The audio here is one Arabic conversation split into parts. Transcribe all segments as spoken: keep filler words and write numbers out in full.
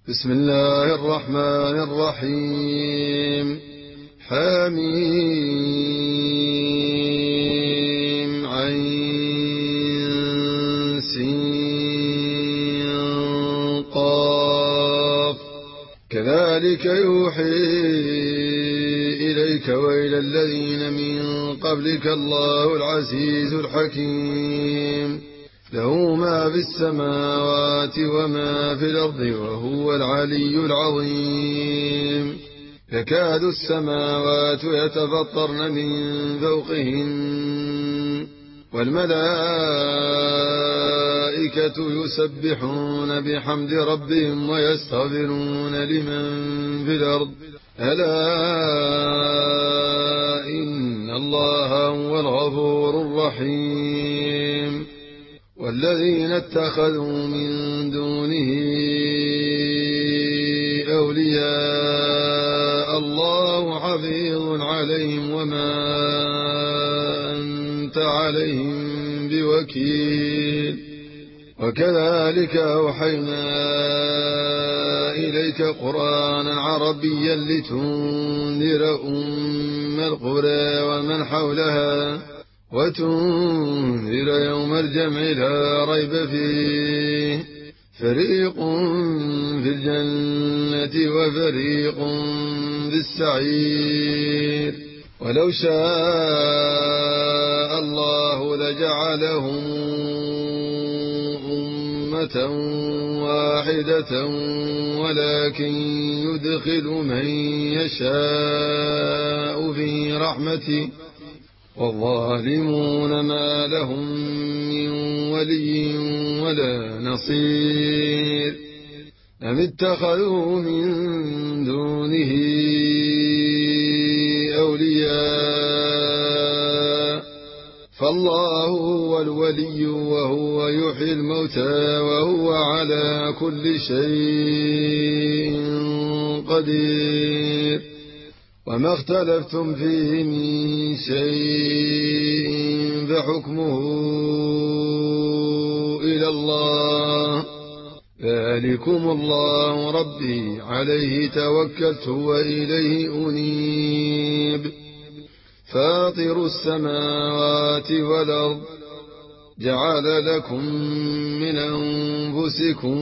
بسم الله الرحمن الرحيم. حميم عين سين قاف. كذلك يوحي إليك وإلى الذين من قبلك الله العزيز الحكيم. له ما في السماوات وما في الأرض وهو العلي العظيم. يكاد السماوات يتفطرن من فوقهن والملائكة يسبحون بحمد ربهم ويستغفرون لمن في الأرض ألا إن الله هو الغفور الرحيم. والذين اتخذوا من دونه أولياء الله حفيظ عليهم وما أنت عليهم بوكيل. وكذلك أوحينا إليك قرآنا عربيا لتنذر أم القرى ومن حولها وتنذر يوم الجمع لا ريب فيه. فريق في الجنة وفريق في السعير. ولو شاء الله لجعلهم أمة واحدة ولكن يدخل من يشاء في رحمته والظالمون ما لهم من ولي ولا نصير. أم اتخذوا من دونه أولياء فالله هو الولي وهو يحيي الموتى وهو على كل شيء قدير. وما اختلفتم فيه من شيء فحكمه إلى الله. ذلكم الله ربي عليه توكلت وإليه أنيب. فاطر السماوات والأرض جعل لكم من أنفسكم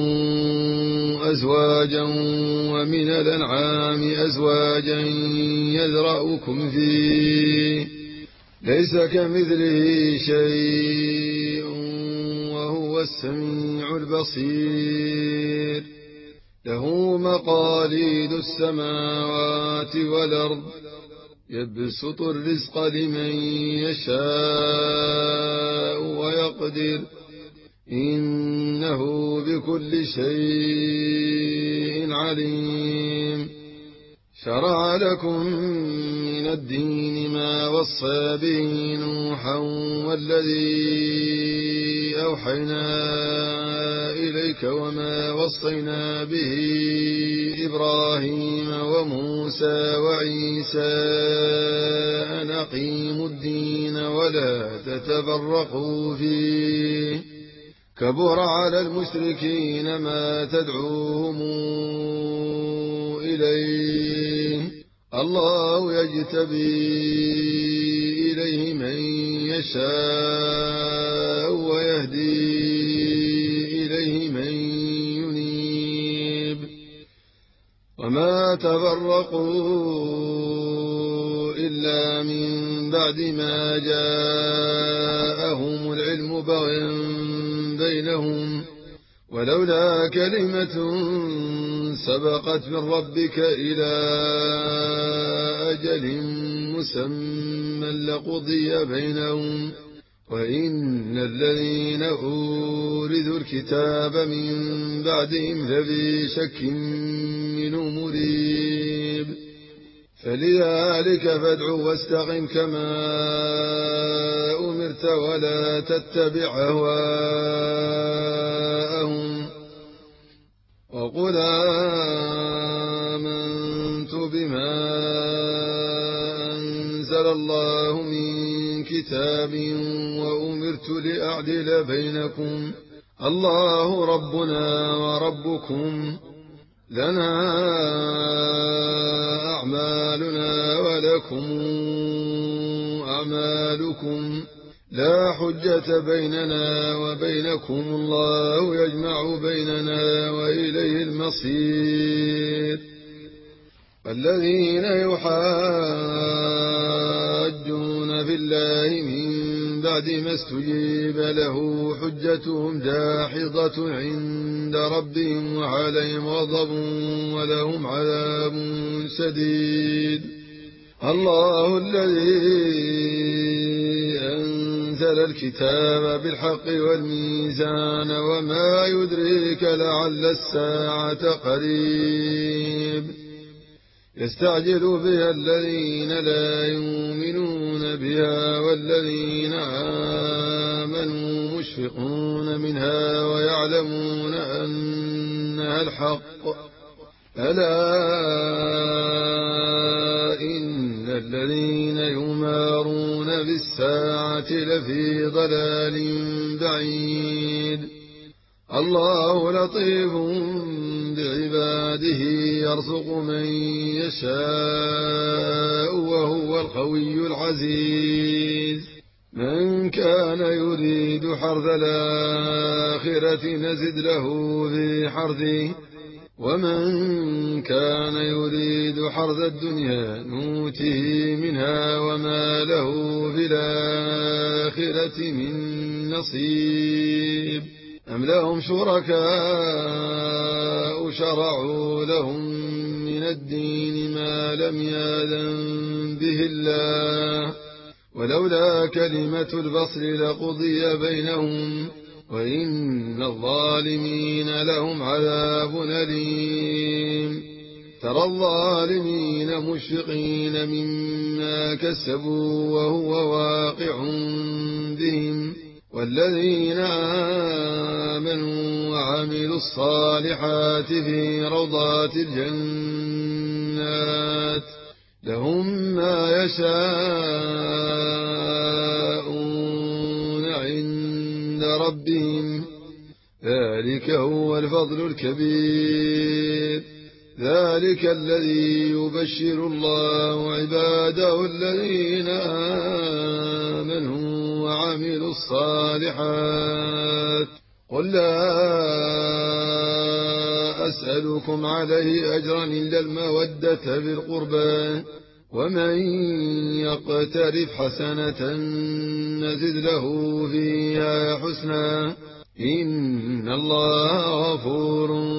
أزواجا ومن الأنعام أزواجا يذرأكم فيه ليس كمثله شيء وهو السميع البصير. له مقاليد السماوات والأرض يبسط الرزق لمن يشاء ويقدر إنه بكل شيء عليم. شرع لكم من الدين ما وصى به نوحا والذي أوحينا إليك وما وصينا به إبراهيم وموسى وعيسى أن أقيموا الدين ولا تتفرقوا فيه. كبر على المشركين ما تدعوهم إليه. الله يجتبي إليه من يشاء ويهدي إليه من ينيب. وما تفرقوا إلا من بعد ما جاءهم العلم بغيا بينهم ولولا كلمة سبقت من ربك إلى أجل مسمى لقضي بينهم وإن الذين أورثوا الكتاب من بعدهم لفي شك منه مريب. فلذلك فادع واستقم كما أمرت ولا تتبع أهواءهم. وقل آمنت بما أنزل الله من كتاب وأمرت لأعدل بينكم الله ربنا وربكم لنا أعمالنا ولكم أعمالكم لا حجة بيننا وبينكم الله يجمع بيننا وإليه المصير. الذين يحاجون في الله من بعد ما استجيب له حجتهم داحضة عند ربهم وعليهم غضب ولهم عذاب شديد. الله الذي أنزل الكتاب بالحق والميزان وما يدريك لعل الساعة قريب. يستعجل بها الذين لا يؤمنون بها والذين آمنوا مشفقون منها ويعلمون أنها الحق. ألا إن الذين يمارون بالساعة لفي ضلال بعيد. الله لطيف بعباده يرزق من يشاء وهو القوي العزيز. من كان يريد حرث الآخرة نزد له في حرثه ومن كان يريد حرث الدنيا نوته منها وما له في الآخرة من نصيب. أم لهم شركاء شرعوا لهم من الدين ما لم يأذن به الله ولولا كلمة الفصل لقضي بينهم وإن الظالمين لهم عذاب أليم. ترى الظالمين مشفقين مما كسبوا وهو واقع بهم والذين آمنوا وعملوا الصالحات في روضات الجنات لهم ما يشاءون عند ربهم ذلك هو الفضل الكبير. ذلك الذي يبشر الله عباده الذين آمنوا وعملوا الصالحات. قل لا أسألكم عليه أجرا إلا المودة في القربى ومن يقترف حسنة نزد له فيها حسنا إن الله غفور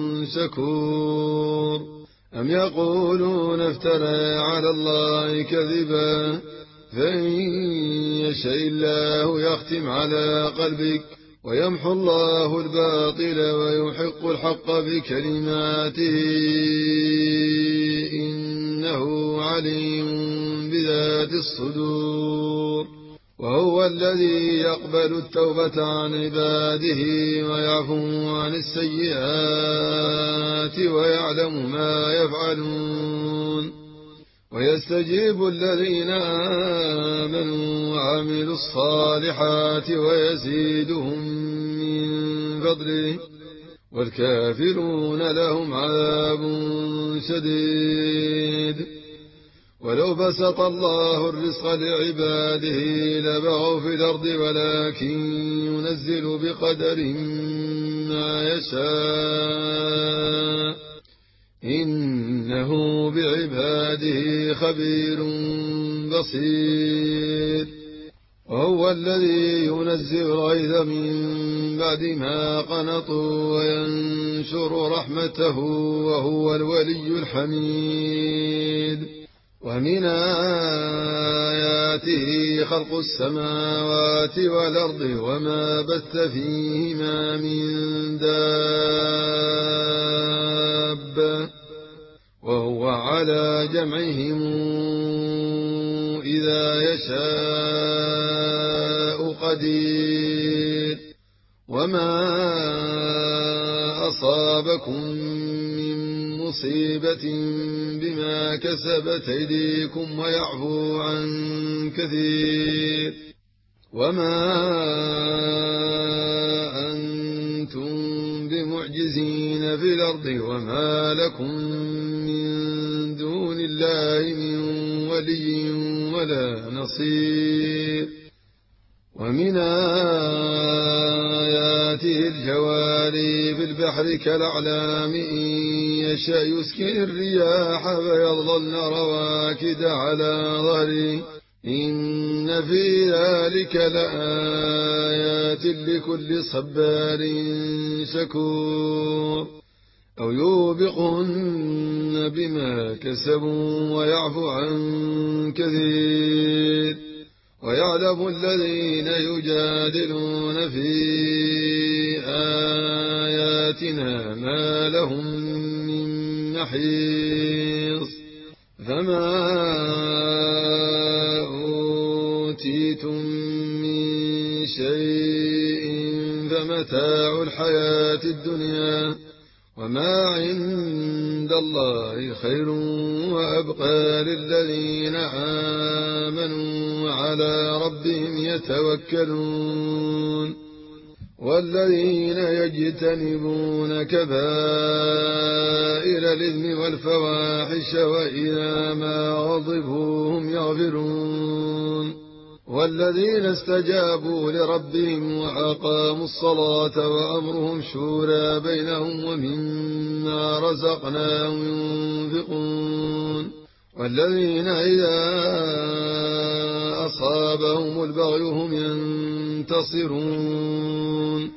شكور. أم يقولون افترى على الله كذبا فإن يشاء الله يختم على قلبك ويمحو الله الباطل ويحق الحق بكلماته إنه عليم بذات الصدور. وهو الذي يقبل التوبة عن عباده ويعفو عن السيئات ويعلم ما يفعلون ويستجيب الذين آمنوا وعملوا الصالحات ويزيدهم من فضله والكافرون لهم عذاب شديد. ولو بسط الله الرزق لعباده لبغوا في الأرض ولكن ينزل بقدر ما يشاء إنه بعباده خبير بصير. وهو الذي ينزل الغيث من بعد ما قنطوا وينشر رحمته وهو الولي الحميد. ومن آياته خلق السماوات والأرض وما بث فيهما من دابة وهو على جمعهم إذا يشاء قدير. وما أصابكم من مصيبة بما كسبت أيديكم ويعفو عن كثير. وما أنتم بمعجزين في الأرض وما لكم من دون الله من ولي ولا نصير. ومن آياته الجواري في البحر كالأعلام إن يشأ يسكن الرياح فيظللن رواكد على ظهره إن في ذلك لآيات لكل صبار شكور. أو يوبقهن بما كسبوا ويعفو عن كثير. ويعلم الذين يجادلون في آياتنا ما لهم من محيص. فما أوتيتم من شيء فمتاع الحياة الدنيا وما عند الله خير وأبقى للذين آمنوا وعلى ربهم يتوكلون. والذين يجتنبون كبائر الإثم والفواحش وإذا ما غضبوا هم يغفرون. والذين استجابوا لربهم وأقاموا الصلاة وأمرهم شورى بينهم ومما رزقناهم ينفقون. والذين إذا أصابهم البغي هم ينتصرون.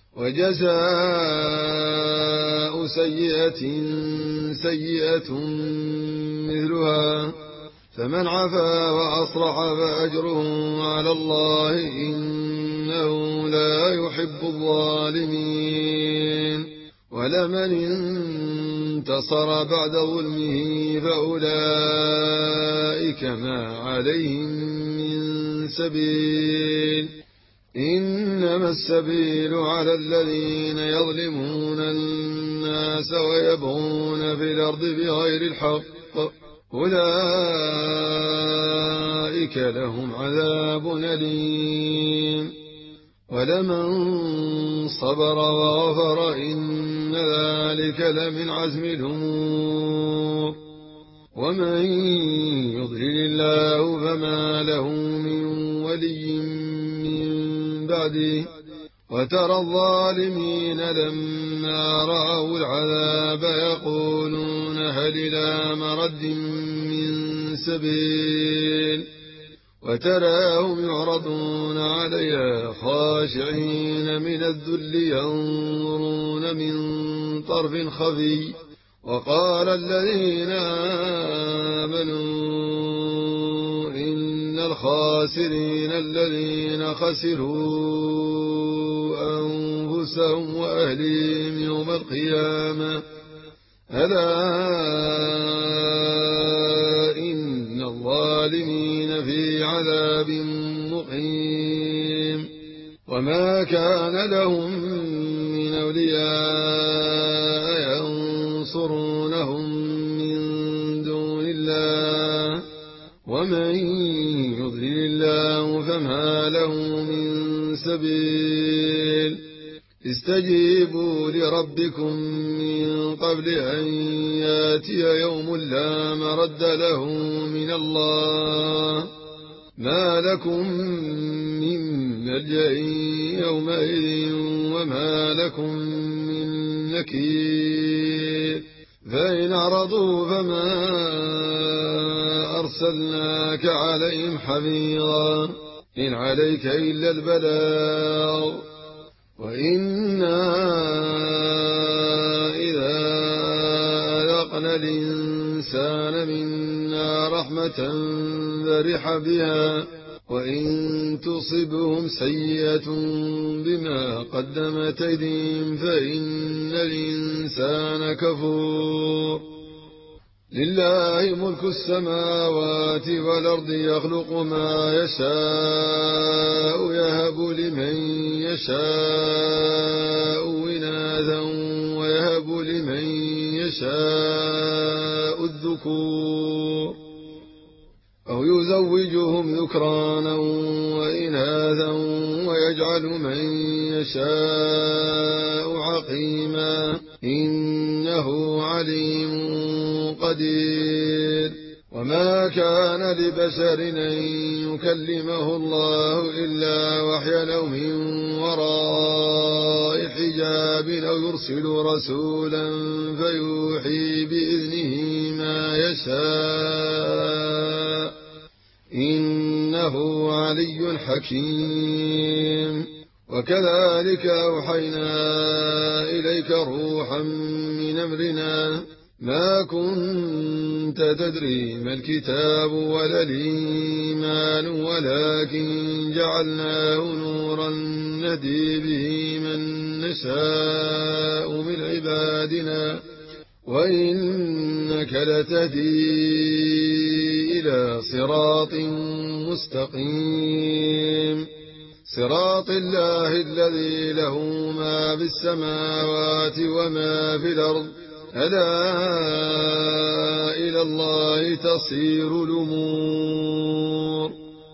وجزاء سيئة سيئة مثلها فمن عفا وأصلح فأجره على الله إنه لا يحب الظالمين. ولمن انتصر بعد ظلمه فأولئك ما عليهم من سبيل إنما السبيل على الذين يظلمون الناس ويبغون في الأرض بغير الحق أولئك لهم عذاب أليم. ولمن صبر وغفر إن ذلك لمن عزم الأمور. ومن يضلل الله فما له من ولي من بعده. وترى الظالمين لما رأوا العذاب يقولون هل إلى مرد من سبيل. وتراهم يعرضون عليها خاشعين من الذل ينظرون من طرف خفي. وقال الذين آمنوا إن الخاسرين الذين خسروا أنفسهم وأهليهم يوم القيامة ألا إن الظالمين في عذاب مقيم. وما كان لهم من أولياء ينصرونهم من دون الله ومن يضلل الله فما له من سبيل. استجيبوا لربكم من قبل أن ياتي يوم لا مرد له من الله ما لكم من ملجأ يومئذ وما لكم من نكير. فإن أعرضوا فما أرسلناك عليهم حفيظا إن عليك إلا البلاغ. وإنا إذا أذقنا الإنسان منا رحمة فرح بها وإن تصبهم سيئة بما قدمت أيديهم فإن الإنسان كفور. لله ملك السماوات والأرض يخلق ما يشاء يهب لمن يشاء إناثا ويهب لمن يشاء الذكور أو يزوجهم ذكرانا وإناثا ويجعل من يشاء عقيما إنه عليم قدير. وما كان لبشر أن يكلمه الله إلا وحيا أو من وراء حجاب أو يرسل رسولا فيوحي بإذنه ما يشاء إنه علي حكيم. وكذلك أوحينا إليك روحا من أمرنا ما كنت تدري ما الكتاب ولا الإيمان ولكن جعلناه نورا نهدي به من نشاء من عبادنا وإنك لتهدي إلى صراط مستقيم صراط الله الذي له ما في السماوات وما في الأرض ألا إلى الله تصير الأمور.